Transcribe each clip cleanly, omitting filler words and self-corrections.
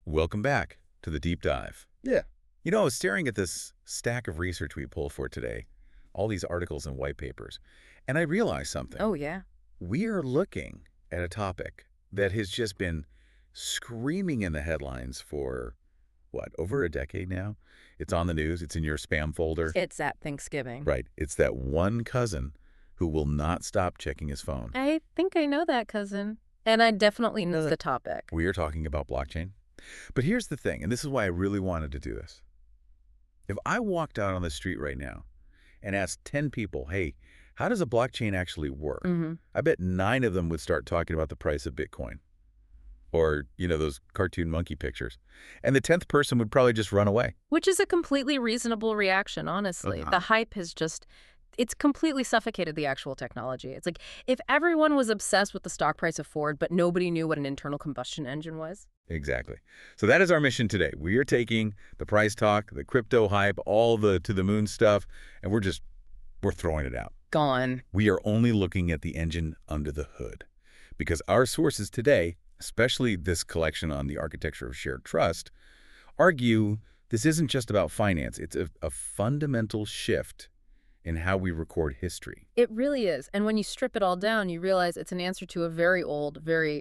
Welcome back to the deep dive. Yeah. I was staring at this stack of research we pulled for today, all these articles and white papers, and I realized something. Oh, yeah. We are looking at a topic that has just been screaming in the headlines for, what, over a decade now? It's on the news. It's in your spam folder. It's at Thanksgiving. Right. It's that one cousin who will not stop checking his phone. I think I know that cousin. And I definitely know the topic. We are talking about blockchain. But here's the thing, and this is why I really wanted to do this. If I walked out on the street right now and asked 10 people, hey, how does a blockchain actually work? I bet 9 of them would start talking about the price of Bitcoin or, those cartoon monkey pictures. And the 10th person would probably just run away. Which is a completely reasonable reaction, honestly. The hype has it's completely suffocated the actual technology. It's like if everyone was obsessed with the stock price of Ford, but nobody knew what an internal combustion engine was. Exactly. So that is our mission today. We are taking the price talk, the crypto hype, all the to the moon stuff, and we're throwing it out. Gone. We are only looking at the engine under the hood because our sources today, especially this collection on the architecture of shared trust, argue this isn't just about finance. It's a fundamental shift in how we record history. It really is. And when you strip it all down, you realize it's an answer to a very old, very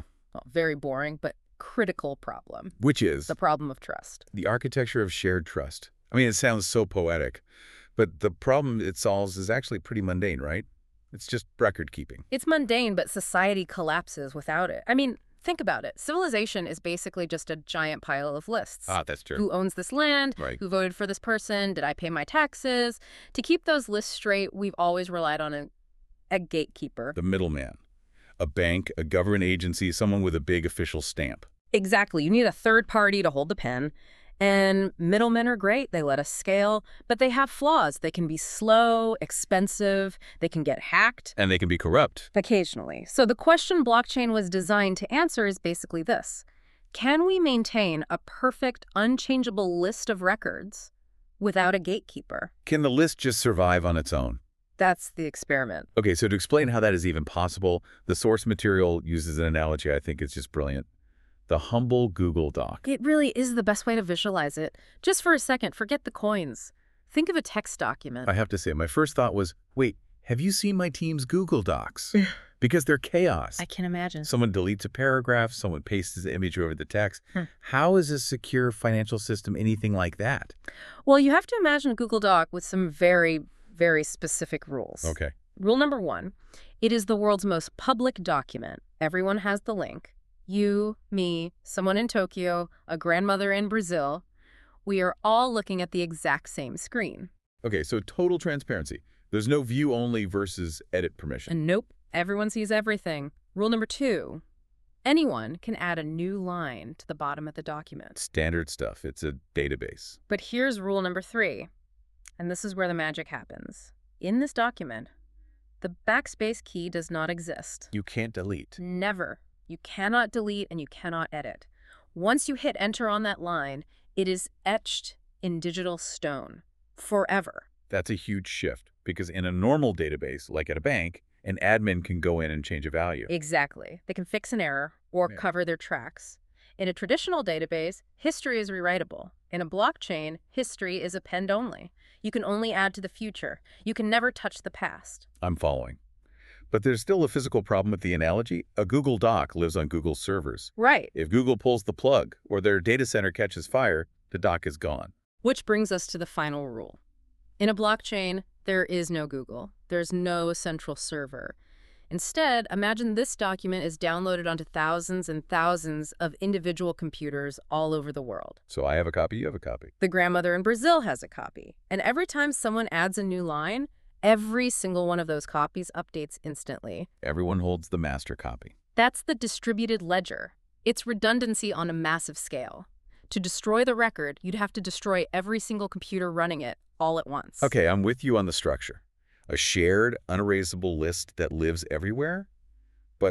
boring, but critical problem. Which is? The problem of trust. The architecture of shared trust. I mean, it sounds so poetic, but the problem it solves is actually pretty mundane, right? It's just record keeping. It's mundane, but society collapses without it. I mean, think about it. Civilization is basically just a giant pile of lists. Ah, that's true. Who owns this land? Right. Who voted for this person? Did I pay my taxes? To keep those lists straight, we've always relied on a gatekeeper. The middleman. A bank, a government agency, someone with a big official stamp. Exactly. You need a third party to hold the pen. And middlemen are great. They let us scale, but they have flaws. They can be slow, expensive, they can get hacked. And they can be corrupt. Occasionally. So the question blockchain was designed to answer is basically this. Can we maintain a perfect, unchangeable list of records without a gatekeeper? Can the list just survive on its own? That's the experiment. Okay, so to explain how that is even possible, the source material uses an analogy I think is just brilliant. The humble Google Doc. It really is the best way to visualize it. Just for a second, forget the coins. Think of a text document. I have to say, my first thought was, wait, have you seen my team's Google Docs? Because they're chaos. I can imagine. Someone deletes a paragraph, someone pastes the image over the text. How is a secure financial system anything like that? Well, you have to imagine a Google Doc with some very, very specific rules. Okay. Rule number 1, it is the world's most public document. Everyone has the link. You, me, someone in Tokyo, a grandmother in Brazil, we are all looking at the exact same screen. Okay, so total transparency. There's no view only versus edit permission. And nope, everyone sees everything. Rule number 2, anyone can add a new line to the bottom of the document. Standard stuff. It's a database. But here's rule number 3, and this is where the magic happens. In this document, the backspace key does not exist. You can't delete. Never. You cannot delete and you cannot edit. Once you hit enter on that line, it is etched in digital stone forever. That's a huge shift because in a normal database, like at a bank, an admin can go in and change a value. Exactly. They can fix an error or cover their tracks. In a traditional database, history is rewritable. In a blockchain, history is append only. You can only add to the future. You can never touch the past. I'm following. But there's still a physical problem with the analogy. A Google Doc lives on Google's servers. Right. If Google pulls the plug or their data center catches fire, the doc is gone. Which brings us to the final rule. In a blockchain, there is no Google. There's no central server. Instead, imagine this document is downloaded onto thousands and thousands of individual computers all over the world. So I have a copy, you have a copy. The grandmother in Brazil has a copy. And every time someone adds a new line, every single one of those copies updates instantly. Everyone holds the master copy. That's the distributed ledger. It's redundancy on a massive scale. To destroy the record, you'd have to destroy every single computer running it all at once. Okay, I'm with you on the structure. A shared, unerasable list that lives everywhere? But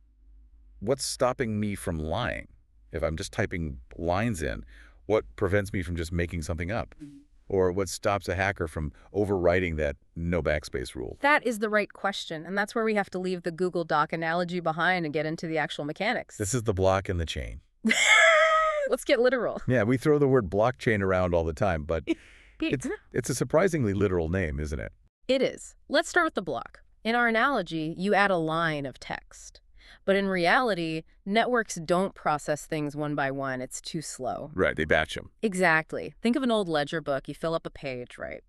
what's stopping me from lying? If I'm just typing lines in, what prevents me from just making something up? Or what stops a hacker from overriding that no backspace rule? That is the right question, and that's where we have to leave the Google Doc analogy behind and get into the actual mechanics. This is the block in the chain. Let's get literal. Yeah, we throw the word blockchain around all the time, but it's a surprisingly literal name, isn't it? It is. Let's start with the block. In our analogy, you add a line of text. But in reality, networks don't process things one by one. It's too slow. Right, they batch them. Exactly. Think of an old ledger book. You fill up a page, right?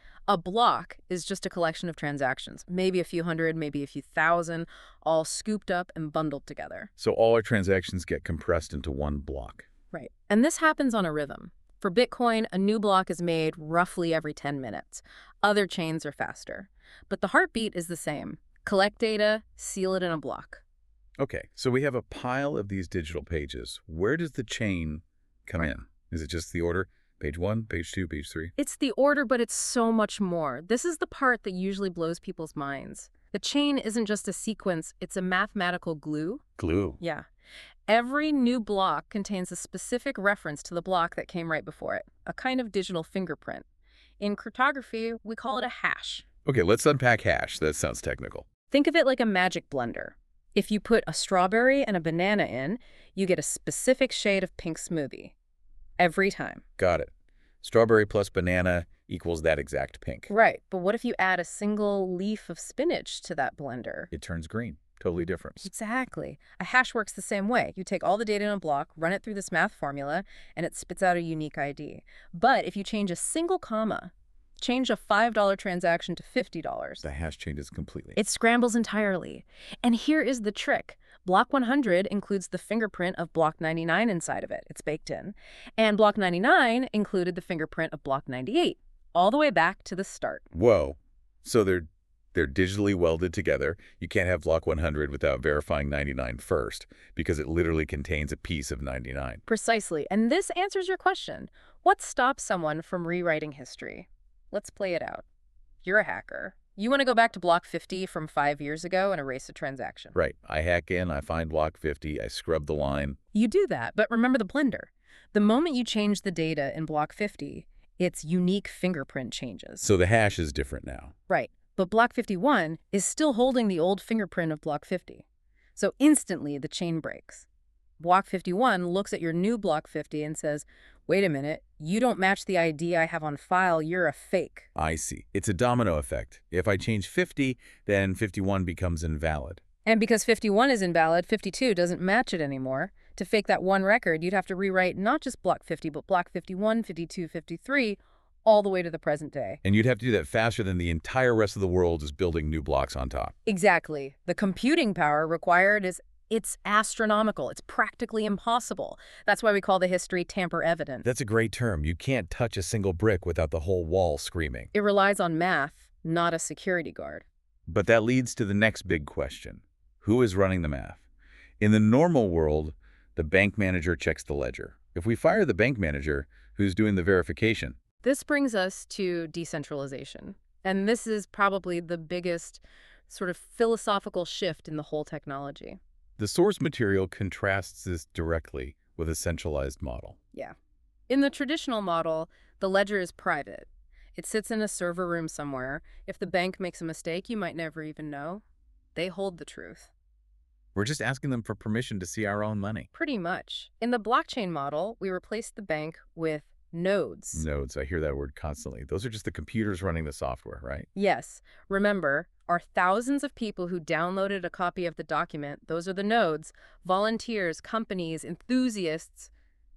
A block is just a collection of transactions, maybe a few hundred, maybe a few thousand, all scooped up and bundled together. So all our transactions get compressed into one block. Right. And this happens on a rhythm. For Bitcoin, a new block is made roughly every 10 minutes. Other chains are faster. But the heartbeat is the same. Collect data, seal it in a block. Okay, so we have a pile of these digital pages. Where does the chain come in? Is it just the order? Page 1, page 2, page 3? It's the order, but it's so much more. This is the part that usually blows people's minds. The chain isn't just a sequence, it's a mathematical glue. Glue. Yeah. Every new block contains a specific reference to the block that came right before it, a kind of digital fingerprint. In cryptography, we call it a hash. Okay, let's unpack hash. That sounds technical. Think of it like a magic blender. If you put a strawberry and a banana in, you get a specific shade of pink smoothie. Every time. Got it. Strawberry plus banana equals that exact pink. Right, but what if you add a single leaf of spinach to that blender? It turns green. Totally different. Exactly. A hash works the same way. You take all the data in a block, run it through this math formula, and it spits out a unique ID. But if you change a single comma, change a $5 transaction to $50, The hash changes completely. it scrambles entirely. And here is the trick. Block 100 includes the fingerprint of block 99 inside of it. It's baked in. And block 99 included the fingerprint of block 98, all the way back to the start. Whoa. So they're digitally welded together. You can't have block 100 without verifying 99 first, because it literally contains a piece of 99. Precisely. And this answers your question. What stops someone from rewriting history? Let's play it out. You're a hacker. You want to go back to block 50 from 5 years ago and erase a transaction. Right. I hack in, I find block 50, I scrub the line. You do that, but remember the blender. The moment you change the data in block 50, its unique fingerprint changes. So the hash is different now. Right. But block 51 is still holding the old fingerprint of block 50. So instantly the chain breaks. Block 51 looks at your new block 50 and says, wait a minute, you don't match the ID I have on file, you're a fake. I see. It's a domino effect. If I change 50, then 51 becomes invalid. And because 51 is invalid, 52 doesn't match it anymore. To fake that one record, you'd have to rewrite not just block 50, but block 51, 52, 53, all the way to the present day. And you'd have to do that faster than the entire rest of the world is building new blocks on top. Exactly. The computing power required it's astronomical. It's practically impossible. That's why we call the history tamper evident. That's a great term. You can't touch a single brick without the whole wall screaming. It relies on math, not a security guard. But that leads to the next big question. Who is running the math? In the normal world, the bank manager checks the ledger. If we fire the bank manager, who's doing the verification? This brings us to decentralization. And this is probably the biggest sort of philosophical shift in the whole technology. The source material contrasts this directly with a centralized model. Yeah. In the traditional model, the ledger is private. It sits in a server room somewhere. If the bank makes a mistake, you might never even know. They hold the truth. We're just asking them for permission to see our own money. Pretty much. In the blockchain model, we replaced the bank with nodes. Nodes, I hear that word constantly. Those are just the computers running the software, right? Yes. Remember, our thousands of people who downloaded a copy of the document, those are the nodes, volunteers, companies, enthusiasts,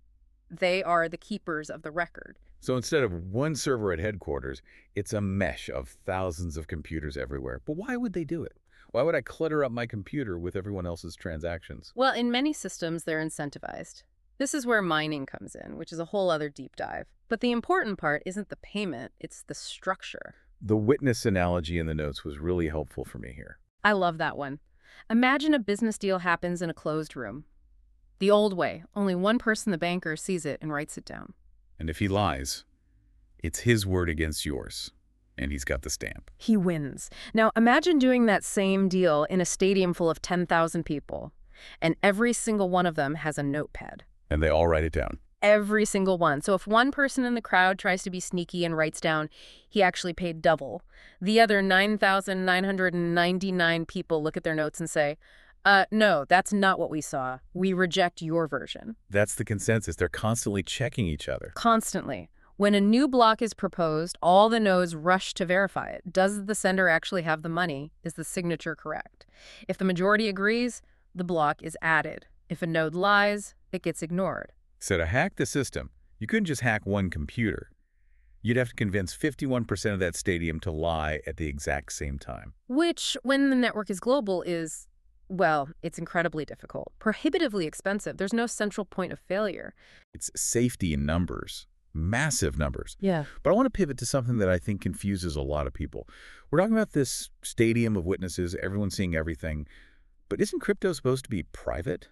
they are the keepers of the record. So instead of one server at headquarters, it's a mesh of thousands of computers everywhere. But why would they do it? Why would I clutter up my computer with everyone else's transactions? Well, in many systems, they're incentivized. This is where mining comes in, which is a whole other deep dive. But the important part isn't the payment, it's the structure. The witness analogy in the notes was really helpful for me here. I love that one. Imagine a business deal happens in a closed room. The old way, only one person, the banker, sees it and writes it down. And if he lies, it's his word against yours. And he's got the stamp. He wins. Now imagine doing that same deal in a stadium full of 10,000 people, and every single one of them has a notepad. And they all write it down. Every single one. So if one person in the crowd tries to be sneaky and writes down, he actually paid double, the other 9,999 people look at their notes and say, No, that's not what we saw. We reject your version. That's the consensus. They're constantly checking each other. Constantly. When a new block is proposed, all the nodes rush to verify it. Does the sender actually have the money? Is the signature correct? If the majority agrees, the block is added. If a node lies, it gets ignored. So to hack the system, you couldn't just hack one computer. You'd have to convince 51% of that stadium to lie at the exact same time. Which, when the network is global, is, well, it's incredibly difficult. Prohibitively expensive. There's no central point of failure. It's safety in numbers, massive numbers. Yeah. But I want to pivot to something that I think confuses a lot of people. We're talking about this stadium of witnesses, everyone seeing everything. But isn't crypto supposed to be private?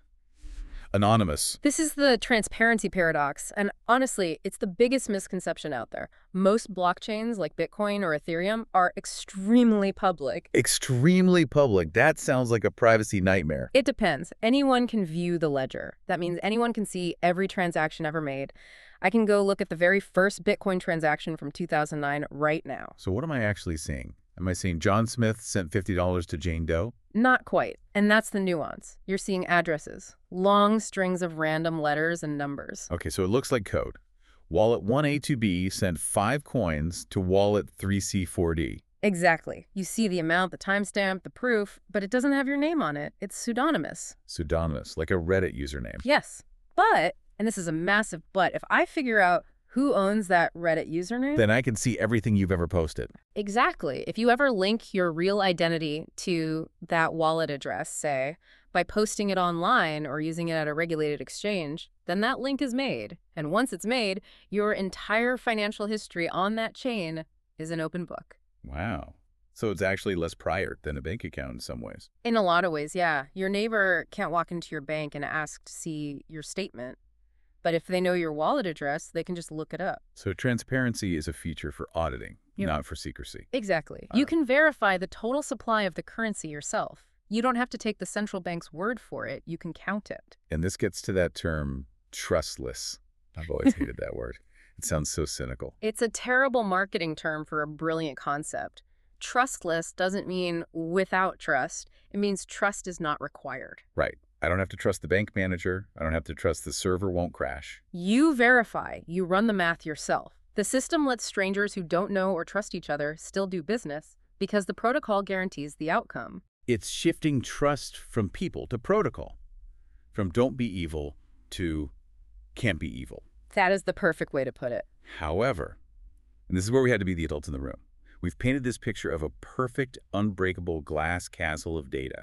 Anonymous. This is the transparency paradox, and honestly, it's the biggest misconception out there. Most blockchains, like Bitcoin or Ethereum, are extremely public. Extremely public. That sounds like a privacy nightmare. It depends. Anyone can view the ledger. That means anyone can see every transaction ever made. I can go look at the very first Bitcoin transaction from 2009 right now. So what am I actually seeing? Am I seeing John Smith sent $50 to Jane Doe? Not quite. And that's the nuance. You're seeing addresses, long strings of random letters and numbers. Okay, so it looks like code. Wallet 1A2B sent 5 coins to wallet 3C4D. Exactly. You see the amount, the timestamp, the proof, but it doesn't have your name on it. It's pseudonymous. Pseudonymous, like a Reddit username. Yes. But, and this is a massive but, if I figure out who owns that Reddit username? Then I can see everything you've ever posted. Exactly. If you ever link your real identity to that wallet address, say, by posting it online or using it at a regulated exchange, then that link is made. And once it's made, your entire financial history on that chain is an open book. Wow. So it's actually less private than a bank account in some ways. In a lot of ways, yeah. Your neighbor can't walk into your bank and ask to see your statement. But if they know your wallet address, they can just look it up. So transparency is a feature for auditing, Yep. not for secrecy. Exactly. You can verify the total supply of the currency yourself. You don't have to take the central bank's word for it. You can count it. And this gets to that term, trustless. I've always hated that word. It sounds so cynical. It's a terrible marketing term for a brilliant concept. Trustless doesn't mean without trust. It means trust is not required. Right. I don't have to trust the bank manager. I don't have to trust the server won't crash. You verify. You run the math yourself. The system lets strangers who don't know or trust each other still do business because the protocol guarantees the outcome. It's shifting trust from people to protocol, from don't be evil to can't be evil. That is the perfect way to put it. However, and this is where we had to be the adults in the room, we've painted this picture of a perfect, unbreakable glass castle of data.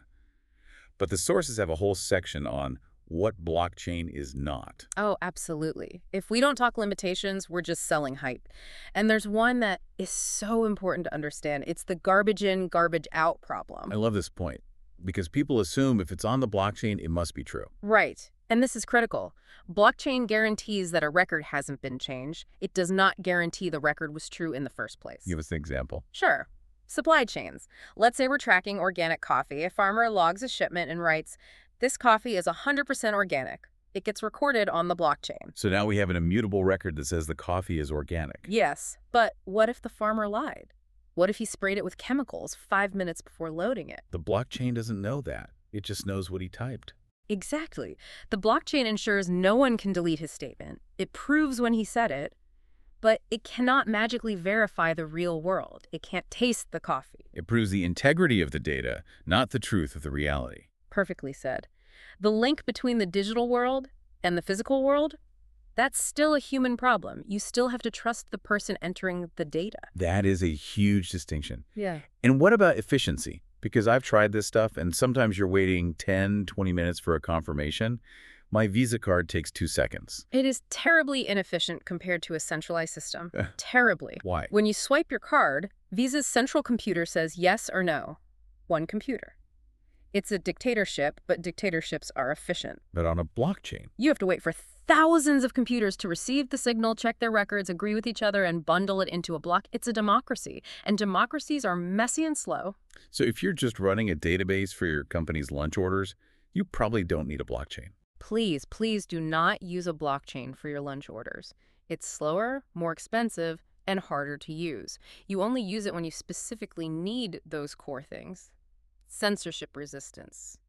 But the sources have a whole section on what blockchain is not. Oh, absolutely. If we don't talk limitations, we're just selling hype. And there's one that is so important to understand. It's the garbage in, garbage out problem. I love this point because people assume if it's on the blockchain, it must be true. Right. And this is critical. Blockchain guarantees that a record hasn't been changed. It does not guarantee the record was true in the first place. Give us an example. Sure. Supply chains. Let's say we're tracking organic coffee. A farmer logs a shipment and writes, "This coffee is 100% organic." It gets recorded on the blockchain. So now we have an immutable record that says the coffee is organic. Yes, but what if the farmer lied? What if he sprayed it with chemicals 5 minutes before loading it? The blockchain doesn't know that. It just knows what he typed. Exactly. The blockchain ensures no one can delete his statement. It proves when he said it, but it cannot magically verify the real world. It can't taste the coffee. It proves the integrity of the data, not the truth of the reality. Perfectly said. The link between the digital world and the physical world, that's still a human problem. You still have to trust the person entering the data. That is a huge distinction. Yeah. And what about efficiency? Because I've tried this stuff, and sometimes you're waiting 10, 20 minutes for a confirmation. My Visa card takes 2 seconds. It is terribly inefficient compared to a centralized system. Terribly. Why? When you swipe your card, Visa's central computer says yes or no. One computer. It's a dictatorship, but dictatorships are efficient. But on a blockchain. You have to wait for thousands of computers to receive the signal, check their records, agree with each other, and bundle it into a block. It's a democracy, and democracies are messy and slow. So if you're just running a database for your company's lunch orders, you probably don't need a blockchain. Please, please do not use a blockchain for your lunch orders. It's slower, more expensive, and harder to use. You only use it when you specifically need those core things. Censorship resistance,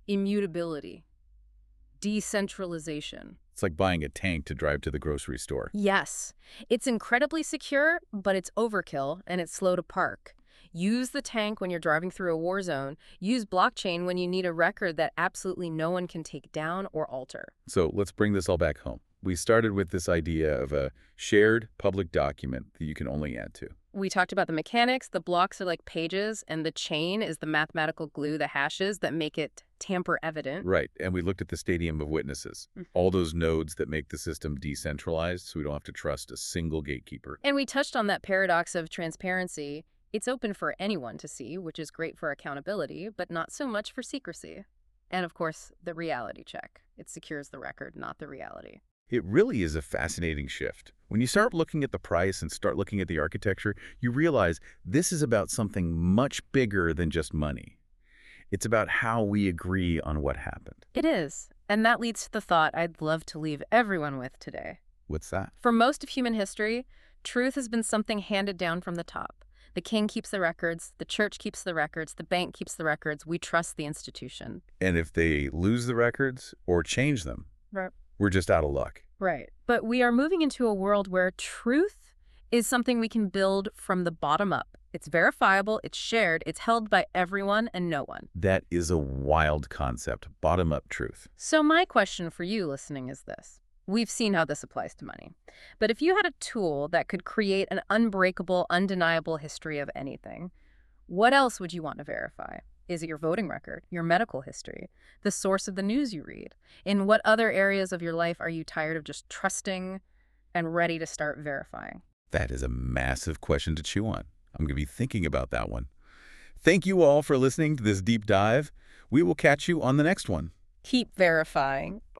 Immutability. Decentralization. It's like buying a tank to drive to the grocery store. Yes, it's incredibly secure, but it's overkill and it's slow to park. Use the tank when you're driving through a war zone. Use blockchain when you need a record that absolutely no one can take down or alter. So let's bring this all back home. We started with this idea of a shared public document that you can only add to. We talked about the mechanics. The blocks are like pages, and the chain is the mathematical glue, the hashes that make it tamper evident. Right, and we looked at the stadium of witnesses, all those nodes that make the system decentralized so we don't have to trust a single gatekeeper. And we touched on that paradox of transparency. It's open for anyone to see, which is great for accountability, but not so much for secrecy. And of course, the reality check. It secures the record, not the reality. It really is a fascinating shift. When you start looking at the price and start looking at the architecture, you realize this is about something much bigger than just money. It's about how we agree on what happened. It is. And that leads to the thought I'd love to leave everyone with today. What's that? For most of human history, truth has been something handed down from the top. The king keeps the records, the church keeps the records, the bank keeps the records. We trust the institution. And if they lose the records or change them, Right. we're just out of luck. Right. But we are moving into a world where truth is something we can build from the bottom up. It's verifiable, it's shared, it's held by everyone and no one. That is a wild concept, bottom-up truth. So my question for you listening is this. We've seen how this applies to money. But if you had a tool that could create an unbreakable, undeniable history of anything, what else would you want to verify? Is it your voting record, your medical history, the source of the news you read? In what other areas of your life are you tired of just trusting and ready to start verifying? That is a massive question to chew on. I'm going to be thinking about that one. Thank you all for listening to this deep dive. We will catch you on the next one. Keep verifying.